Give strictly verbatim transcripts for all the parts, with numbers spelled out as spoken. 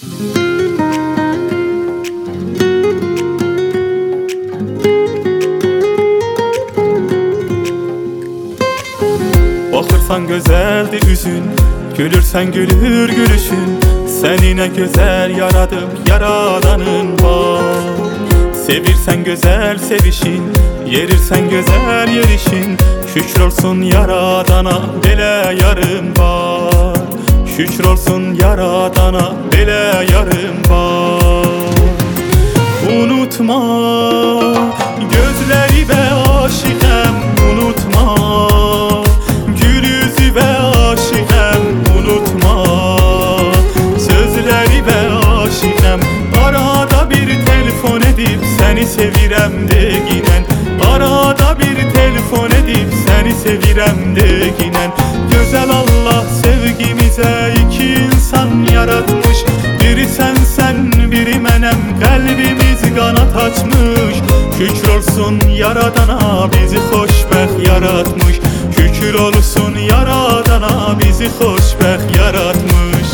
Baxırsan gözəldir üzün, gülürsən gülür gülüşün. Səni nə gözəl yaradıb yaradanın var. Sevirsən gözəl sevişin, yerirsən gözəl yerişin. Şükür olsun yaradana belə yarın var. Şükür olsun yaradana belə yarın var. Unutma gözləri və aşiqəm, unutma gül yüzü və aşiqəm, unutma sözləri və aşiqəm. Arada bir telefon edib səni sevirəm deginən, arada bir telefon edib səni sevirəm deginən. Gözəl Allah sevgimizə iki insan yaratmış. Biri sənsən, biri mənəm, qəlbimiz qanat açmış. Şükür olsun yaradana bizi xoşbəxt yaratmış. Şükür olsun yaradana bizi xoşbəxt yaratmış.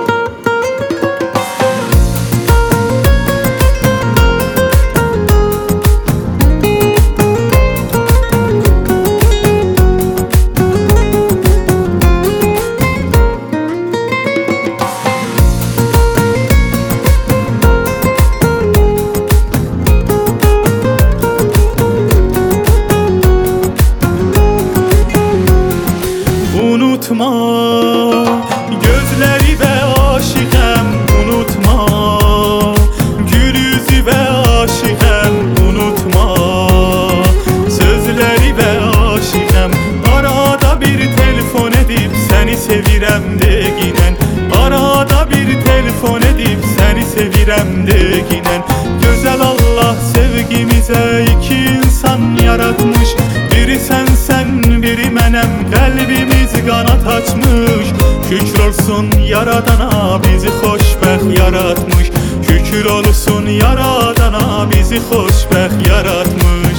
Unutma gözləri və aşiqəm, unutma gül yüzü və aşiqəm, unutma sözləri və aşiqəm. Arada bir telefon edib səni sevirəm deginən, arada bir telefon edib səni sevirəm deginən. Gözəl Allah sevgimizə iki insan yaratmış. Biri sənsən, biri mənəm, qəlbimiz qanat açmış. Şükür olsun yaradana bizi xoşbəxt yaratmış. Şükür olsun yaradana bizi xoşbəxt yaratmış.